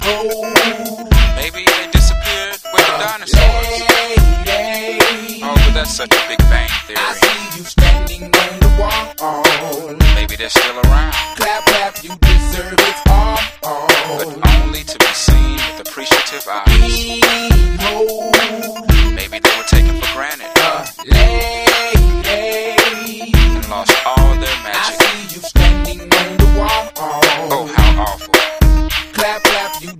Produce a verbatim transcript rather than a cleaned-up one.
Oh, maybe they disappeared with the dinosaurs. hey, hey. Oh, but that's such a Big Bang Theory. I see you standing on the wall. Maybe they're still around, Clap, clap, you deserve it all. but only to be seen with appreciative eyes.